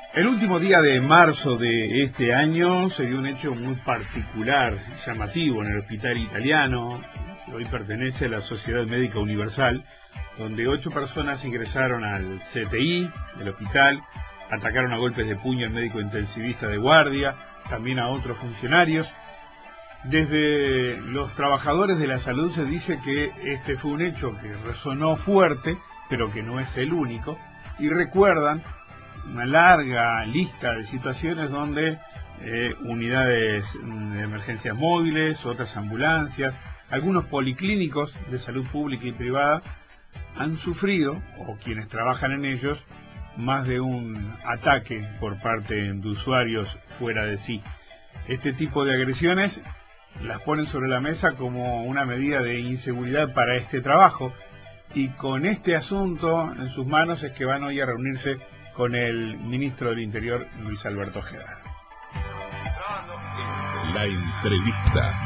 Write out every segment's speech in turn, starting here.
El último día de marzo de este año se dio un hecho muy particular, llamativo, en el hospital italiano, que hoy pertenece a la Sociedad Médica Universal, donde 8 personas ingresaron al CTI del hospital, atacaron a golpes de puño al médico intensivista de guardia, también a otros funcionarios. Desde los trabajadores de la salud se dice que este fue un hecho que resonó fuerte, pero que no es el único, y recuerdan una larga lista de situaciones donde unidades de emergencias móviles, otras ambulancias, algunos policlínicos de salud pública y privada han sufrido, o quienes trabajan en ellos, más de un ataque por parte de usuarios fuera de sí. Este tipo de agresiones las ponen sobre la mesa como una medida de inseguridad para este trabajo, y con este asunto en sus manos es que van hoy a reunirse con el ministro del Interior, Luis Alberto Ojeda. La entrevista.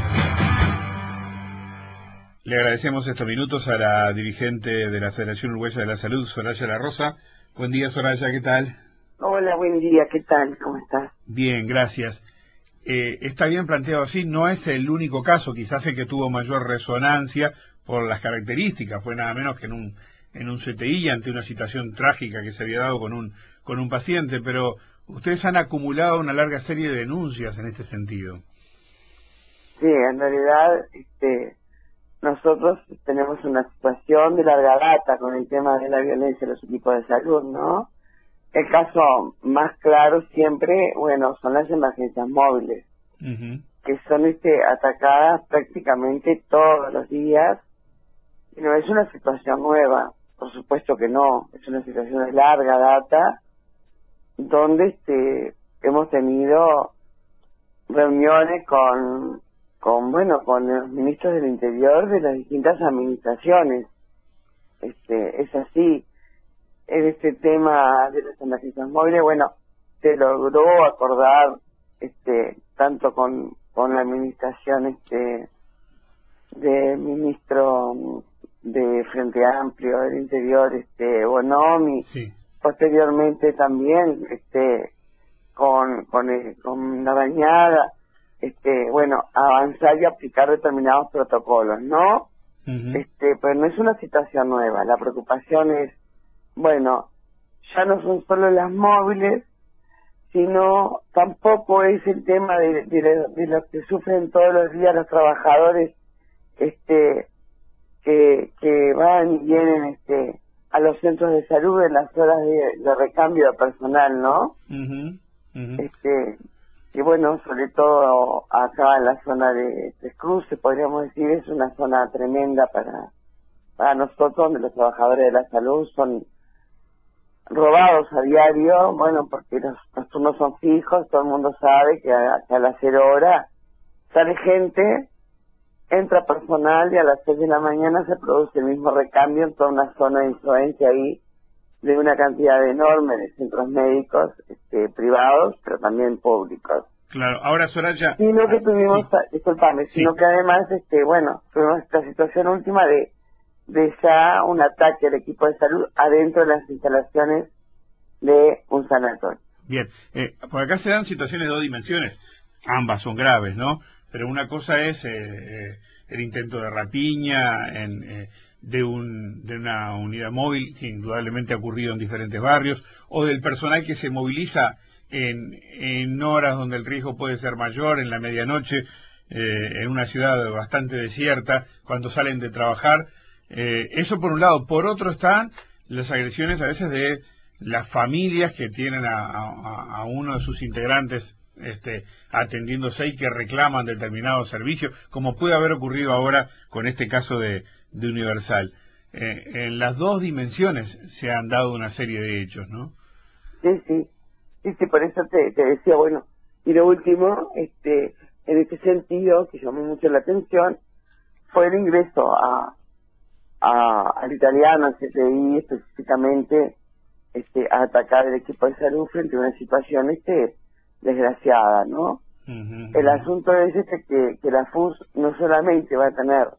Le agradecemos estos minutos a la dirigente de la Federación Uruguaya de la Salud, Soraya La Rosa. Buen día, Soraya, ¿qué tal? Hola, buen día, ¿qué tal? ¿Cómo estás? Bien, gracias. Está bien planteado así, no es el único caso, quizás el que tuvo mayor resonancia por las características, fue nada menos que en un CTI ante una situación trágica que se había dado con un paciente, pero ustedes han acumulado una larga serie de denuncias en este sentido. Sí, en realidad nosotros tenemos una situación de larga data con el tema de la violencia en los equipos de salud, ¿no? El caso más claro siempre, bueno, son las emergencias móviles, que son atacadas prácticamente todos los días, y no es una situación nueva. Por supuesto que no, es una situación de larga data, donde hemos tenido reuniones con los ministros del Interior de las distintas administraciones. Es así. En este tema de las emergencias móviles, bueno, se logró acordar tanto con la administración del ministro de Frente Amplio del Interior, Bonomi, sí. Posteriormente también con la bañada, avanzar y aplicar determinados protocolos, ¿no? Pero no es una situación nueva. La preocupación es, ya no son solo las móviles, sino tampoco es el tema de lo que sufren todos los días los trabajadores que van y vienen a los centros de salud en las horas de recambio de personal, ¿no? Y bueno, sobre todo acá en la zona de Tres Cruces, podríamos decir, es una zona tremenda para nosotros, donde los trabajadores de la salud son robados a diario, porque los turnos son fijos, todo el mundo sabe que a las 0 horas sale gente, entra personal, y a las 6 de la mañana se produce el mismo recambio en toda una zona de influencia ahí, de una cantidad enorme de centros médicos privados, pero también públicos. Claro, ahora Soraya... Sino que tuvimos, sí. Sino que además, tuvimos esta situación última de ya un ataque al equipo de salud adentro de las instalaciones de un sanatorio. Bien, por acá se dan situaciones de 2 dimensiones, ambas son graves, ¿no? Pero una cosa es el intento de rapiña de una unidad móvil, que indudablemente ha ocurrido en diferentes barrios, o del personal que se moviliza en horas donde el riesgo puede ser mayor, en la medianoche, en una ciudad bastante desierta, cuando salen de trabajar. Eso por un lado. Por otro están las agresiones a veces de las familias que tienen a uno de sus integrantes atendiéndose y que reclaman determinado servicio, como puede haber ocurrido ahora con este caso de Universal. En las 2 dimensiones se han dado una serie de hechos, ¿no? Sí, por eso te decía, y lo último, en este sentido, que llamó mucho la atención, fue el ingreso al italiano, al CTI, específicamente, a atacar el equipo de salud frente a una situación, desgraciada, ¿no? El asunto es que la FUS no solamente va a tener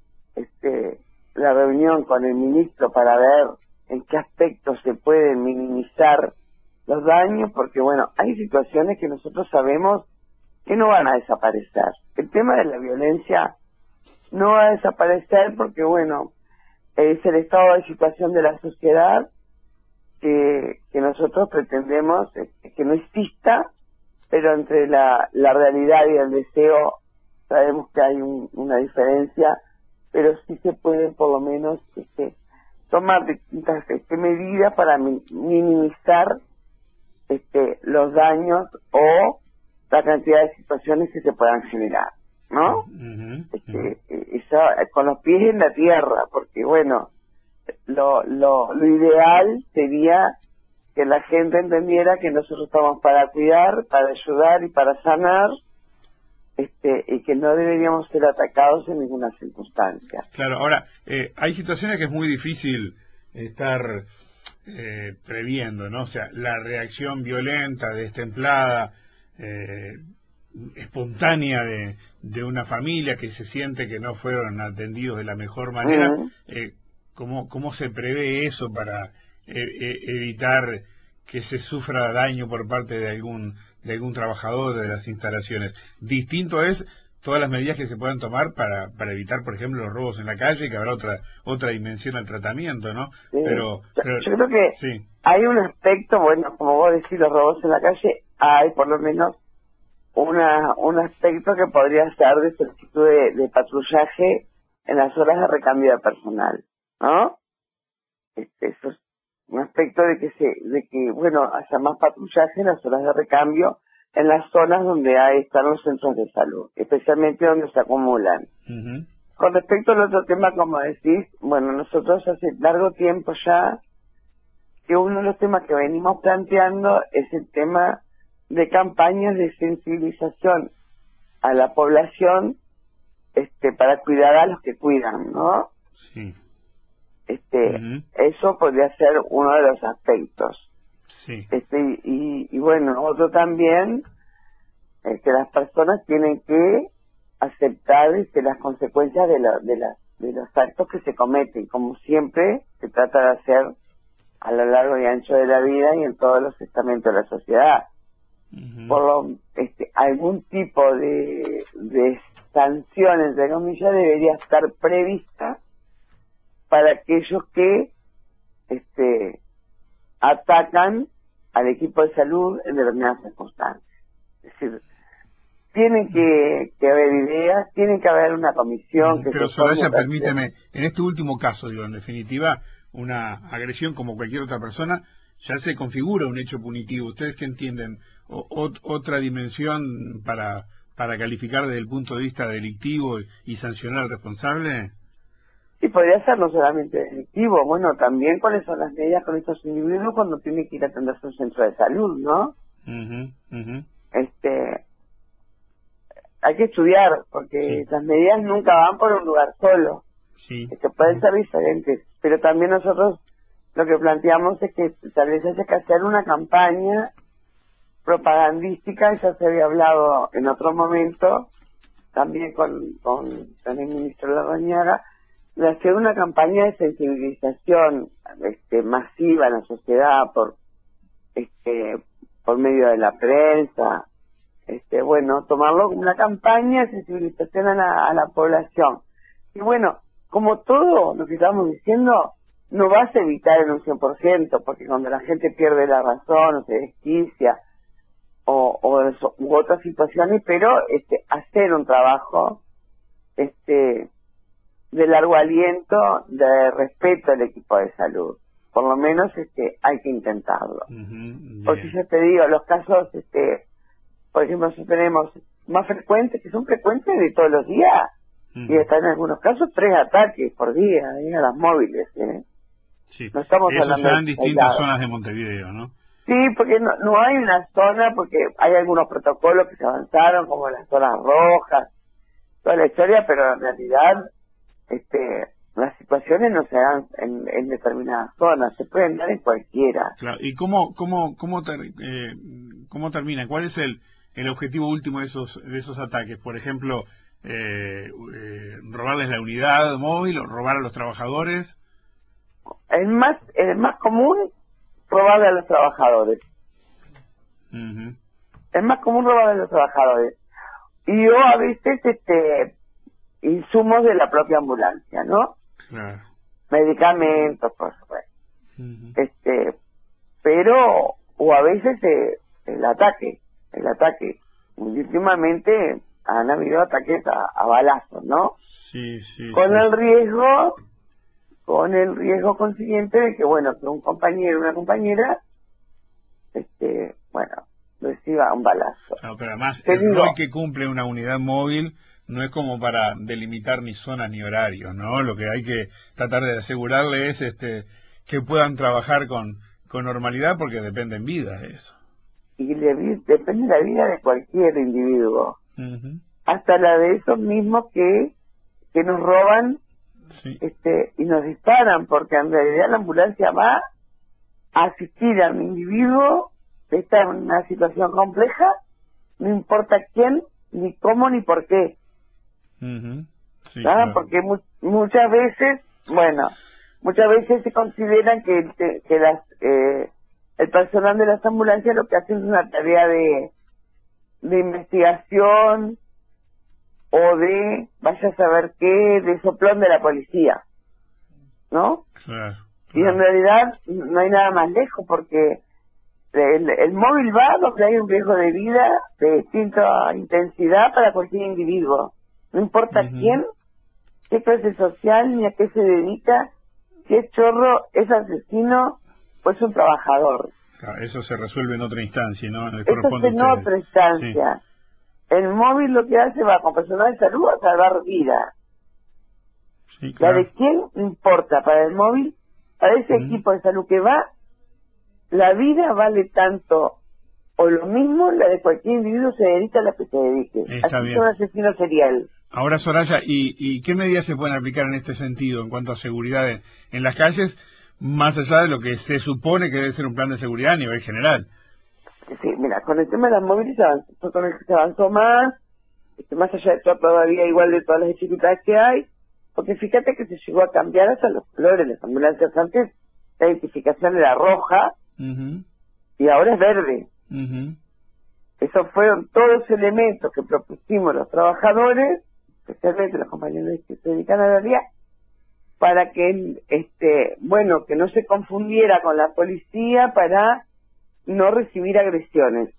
la reunión con el ministro para ver en qué aspectos se pueden minimizar los daños, porque bueno, hay situaciones que nosotros sabemos que no van a desaparecer. El tema de la violencia no va a desaparecer porque bueno, es el estado de situación de la sociedad que nosotros pretendemos que no exista, pero entre la realidad y el deseo sabemos que hay una diferencia, pero sí se puede por lo menos tomar distintas medidas para minimizar los daños o la cantidad de situaciones que se puedan generar, ¿no? Eso, con los pies en la tierra, porque bueno, lo ideal sería que la gente entendiera que nosotros estamos para cuidar, para ayudar y para sanar, y que no deberíamos ser atacados en ninguna circunstancia. Claro, ahora, hay situaciones que es muy difícil estar previendo, ¿no? O sea, la reacción violenta, destemplada, espontánea de una familia que se siente que no fueron atendidos de la mejor manera. ¿Cómo se prevé eso para evitar que se sufra daño por parte de algún trabajador de las instalaciones? Distinto es todas las medidas que se puedan tomar para evitar, por ejemplo, los robos en la calle, que habrá otra dimensión al tratamiento, ¿no? Sí. Pero yo creo que sí, hay un aspecto, bueno, como vos decís, los robos en la calle, hay por lo menos un aspecto que podría ser de solicitud de patrullaje en las horas de recambio de personal, ¿no? Eso es un aspecto de que bueno, haya más patrullaje en las horas de recambio en las zonas donde están los centros de salud, especialmente donde se acumulan. Con respecto al otro tema, como decís, bueno, nosotros hace largo tiempo ya que uno de los temas que venimos planteando es el tema de campañas de sensibilización a la población para cuidar a los que cuidan, ¿no? Sí. Eso podría ser uno de los aspectos. Sí. Y bueno, otro también es que las personas tienen que aceptar las consecuencias de los actos que se cometen, como siempre se trata de hacer a lo largo y ancho de la vida y en todos los estamentos de la sociedad. Algún tipo de sanción, entre comillas, debería estar prevista para aquellos que atacan al equipo de salud en determinadas circunstancias. Es decir, tienen que haber ideas, tiene que haber una comisión que pero se Soraya, permíteme, en este último caso, digo, en definitiva, una agresión como cualquier otra persona ya se configura un hecho punitivo. ¿Ustedes qué entienden? ¿Otra dimensión para calificar desde el punto de vista delictivo y sancionar al responsable? Sí, podría ser no solamente delictivo, bueno, también cuáles son las medidas con estos individuos cuando tienen que ir a atenderse a un centro de salud, ¿no? Hay que estudiar, porque las medidas nunca van por un lugar solo. Sí. Pueden ser diferentes, pero también nosotros lo que planteamos es que tal vez haya que hacer una campaña propagandística, ya se había hablado en otro momento, también con el ministro Larrañaga, de hacer una campaña de sensibilización masiva en la sociedad por medio de la prensa, bueno, tomarlo como una campaña de sensibilización a la población. Y bueno, como todo lo que estamos diciendo, no vas a evitar en un 100%, porque cuando la gente pierde la razón o se desquicia u otras situaciones, pero hacer un trabajo de largo aliento, de respeto al equipo de salud. Por lo menos hay que intentarlo. Porque yo te digo, los casos, por ejemplo, nosotros tenemos más frecuentes, que son frecuentes de todos los días, y hasta en algunos casos 3 ataques por día, a las móviles. Sí. No estamos Eso hablando se da en distintas aislados. zonas de Montevideo, ¿no? Sí, porque no hay una zona, porque hay algunos protocolos que se avanzaron, como las zonas rojas, toda la historia, pero en realidad las situaciones no se dan en determinadas zonas, se pueden dar en cualquiera. Claro. ¿Y cómo termina? ¿Cuál es el objetivo último de esos ataques? Por ejemplo, robarles la unidad móvil o robar a los trabajadores. El más común, robarle a los trabajadores. Es más común robar a los trabajadores. Y o a veces insumos de la propia ambulancia, ¿no? Claro. Medicamentos, por supuesto. Pero, o a veces el ataque. Últimamente han habido ataques a balazos, ¿no? Sí, sí. Con el riesgo consiguiente de que, bueno, que un compañero o una compañera, reciba un balazo. No, pero además, el rol que cumple una unidad móvil no es como para delimitar ni zonas ni horarios, ¿no? Lo que hay que tratar de asegurarle es que puedan trabajar con normalidad, porque dependen vidas de eso. Y depende la vida de cualquier individuo, hasta la de esos mismos que nos roban, sí, y nos disparan, porque en realidad la ambulancia va a asistir a un individuo que está en una situación compleja, no importa quién, ni cómo, ni por qué. Sí, claro. Porque muchas veces se consideran que el personal de las ambulancias lo que hace es una tarea de investigación o de, vaya a saber qué, de soplón de la policía, ¿no? Claro. Y en realidad no hay nada más lejos, porque el móvil va donde hay un riesgo de vida de distinta intensidad para cualquier individuo. No importa quién, qué clase social, ni a qué se dedica, si es chorro, es asesino o es un trabajador. Claro, eso se resuelve en otra instancia, ¿no? Eso es en otra instancia. Sí. El móvil lo que hace va con personal de salud a salvar vida. Sí, claro. La de quién importa para el móvil, para ese equipo de salud que va, la vida vale tanto o lo mismo la de cualquier individuo, se dedica a la que se dedique. Está así bien. que un asesino serial. Ahora, Soraya, ¿y qué medidas se pueden aplicar en este sentido en cuanto a seguridad en las calles, más allá de lo que se supone que debe ser un plan de seguridad a nivel general? Sí, mira, con el tema de las móviles fue con el que se avanzó más allá de todo, todavía igual de todas las dificultades que hay, porque fíjate que se llegó a cambiar hasta los colores. Las ambulancias antes, la identificación era roja y ahora es verde. Esos fueron todos los elementos que propusimos los trabajadores, especialmente los compañeros que se dedican a la vía, para que que no se confundiera con la policía, para no recibir agresiones,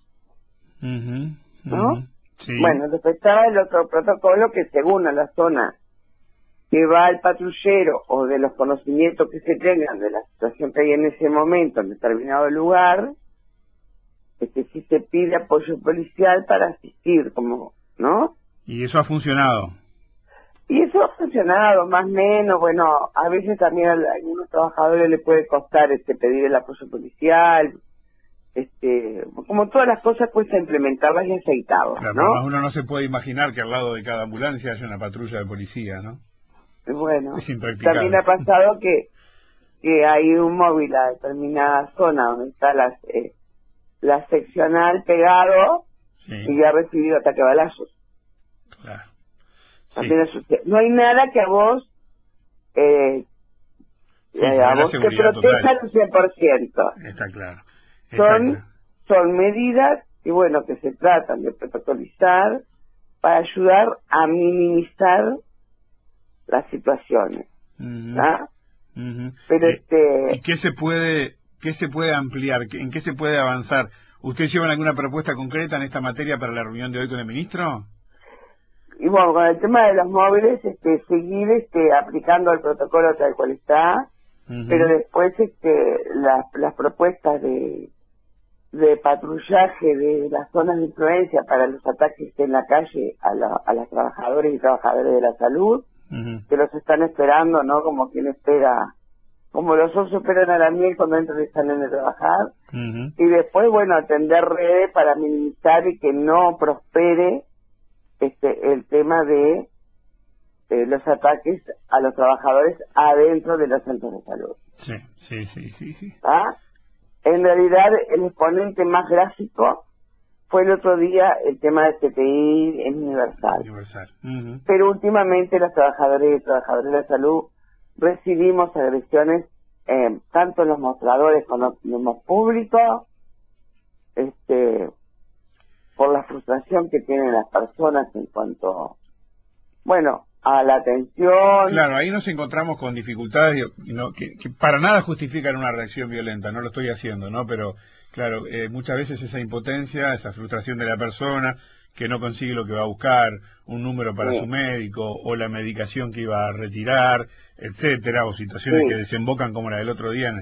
¿no? Sí. Bueno, después estaba el otro protocolo, que según a la zona que va el patrullero o de los conocimientos que se tengan de la situación que hay en ese momento en determinado lugar, si se pide apoyo policial para asistir, como, ¿no? Y eso ha funcionado. Y eso ha funcionado, más o menos. Bueno, a veces también a algunos trabajadores les puede costar pedir el apoyo policial. Como todas las cosas, cuesta implementarlas y aceitarlas, claro, ¿no? Uno no se puede imaginar que al lado de cada ambulancia haya una patrulla de policía, ¿no? Bueno, es impracticable. También ha pasado que hay un móvil a determinada zona donde está la seccional pegado, y ya ha recibido ataque a balazos. Claro. No hay nada que a vos te proteja al 100%. Está claro. Son medidas que se tratan de protocolizar para ayudar a minimizar las situaciones. Pero ¿Y qué se puede ampliar? ¿En qué se puede avanzar? ¿Ustedes llevan alguna propuesta concreta en esta materia para la reunión de hoy con el ministro? Y bueno, con el tema de los móviles, seguir aplicando el protocolo tal cual está, pero después las propuestas de patrullaje de las zonas de influencia para los ataques en la calle a los trabajadores y trabajadores de la salud, que los están esperando, ¿no? Como quien espera, como los osos esperan a la miel cuando entran y salen de trabajar. Y después, atender redes para minimizar y que no prospere el tema de los ataques a los trabajadores adentro de los centros de salud. Sí. ¿Ah? En realidad, el exponente más gráfico fue el otro día el tema del CTI en Universal. Pero últimamente los trabajadores y trabajadoras de la salud recibimos agresiones tanto en los mostradores con los mismos públicos, por la frustración que tienen las personas en cuanto, bueno, a la atención. Claro, ahí nos encontramos con dificultades que para nada justifican una reacción violenta, no lo estoy haciendo, ¿no? Pero, claro, muchas veces esa impotencia, esa frustración de la persona que no consigue lo que va a buscar, un número para su médico, o la medicación que iba a retirar, etcétera, o situaciones que desembocan como la del otro día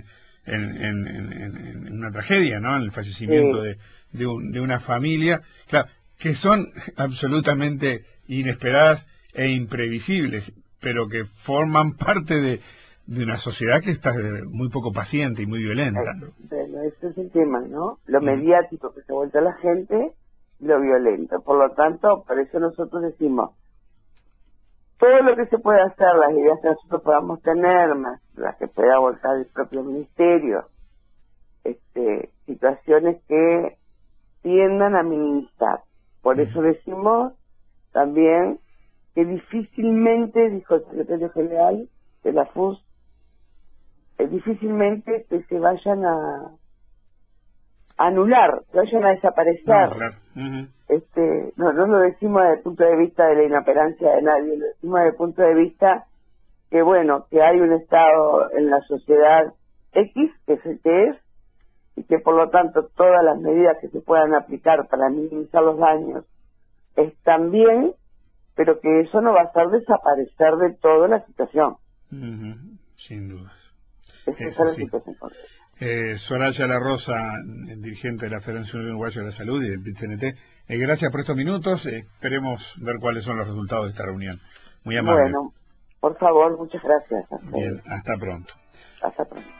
en una tragedia, ¿no? En el fallecimiento de una familia, claro, que son absolutamente inesperadas e imprevisibles, pero que forman parte de una sociedad que está muy poco paciente y muy violenta, ¿no? Bueno, ese es el tema, ¿no? Lo mediático que se vuelve a la gente, lo violento. Por lo tanto, por eso nosotros decimos, todo lo que se puede hacer, las ideas que nosotros podamos tener, más las que pueda volcar el propio ministerio, situaciones que tiendan a minimizar. Por eso decimos también que difícilmente, dijo el secretario general de la FUS, difícilmente que se vayan a anular, que vayan a desaparecer. No, claro. No lo decimos desde el punto de vista de la inoperancia de nadie, lo decimos desde el punto de vista que, bueno, que hay un Estado en la sociedad X, que es el que es, y que por lo tanto todas las medidas que se puedan aplicar para minimizar los daños están bien, pero que eso no va a hacer desaparecer de toda la situación. Sin dudas. Esa es la situación. Soraya La Rosa, dirigente de la Federación Uruguaya de la Salud y del PIT-CNT, gracias por estos minutos. Esperemos ver cuáles son los resultados de esta reunión. Muy amable. Bueno, por favor, muchas gracias. Bien, hasta pronto. Hasta pronto.